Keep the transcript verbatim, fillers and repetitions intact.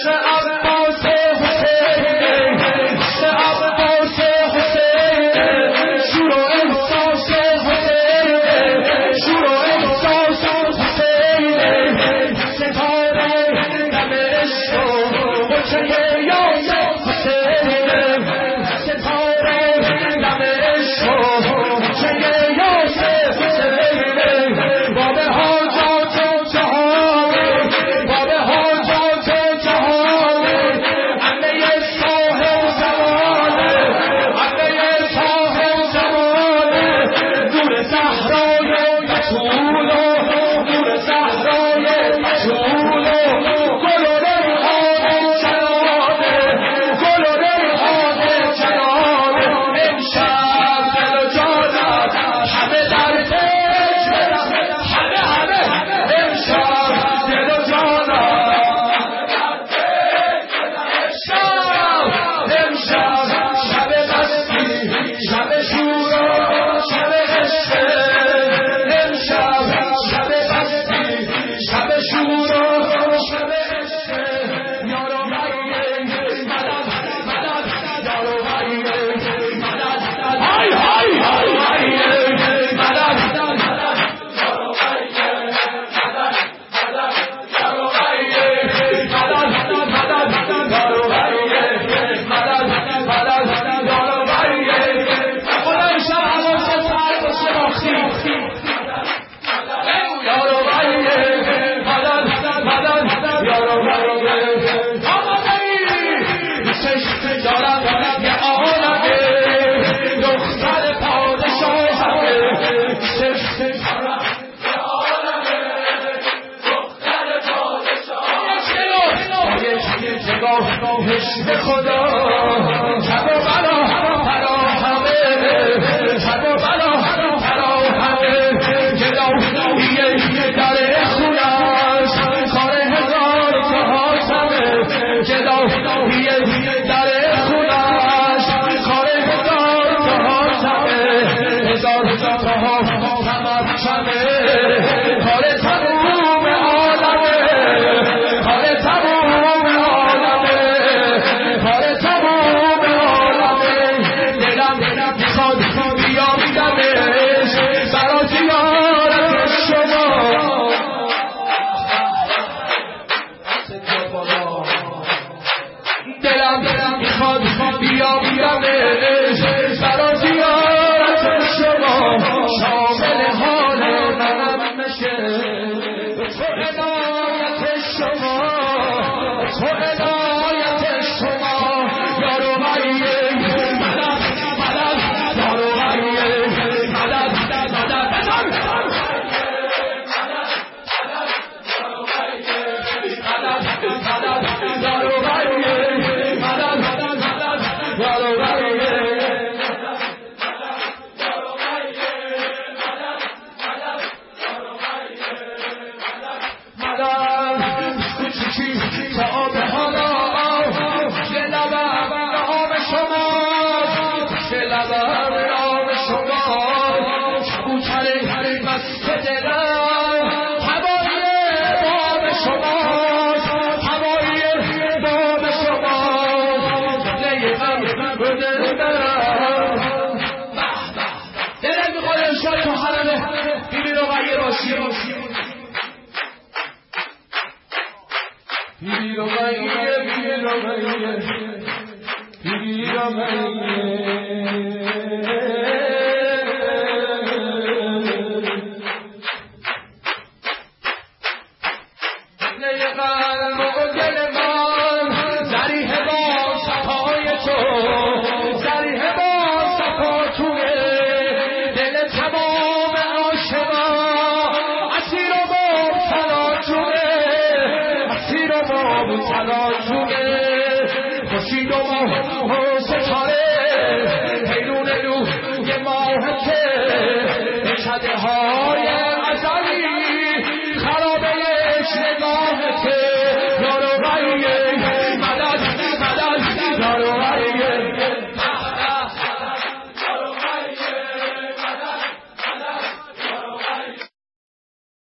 به خدا شب و بلا فراهمه شب و بلا فراهمه جداویه در خونش کار هزار تا سمه جداویه در خونش کار هزار تا سمه هزار تا سمه شمه کار تموم عالمه کار تموم عالمه کار تموم عالمه دلم میخواد بیامیدمش برا زیارت شما دلم میخواد بیامیدمش برا زیارت شما شامل حال منم نشه تو عنایت شما تو عنایت شما یارو مریه مدد مدد یارو مریه مدد مدد یارو مریه مدد مدد یارو مریه Biri romaiye, biri romaiye, biri romaiye. Ne qalb o dil man, zarihe ba safaye to, zarihe ba safa tuye, dil tamam aşina, asir o ba salatuye. سلام خشید و ما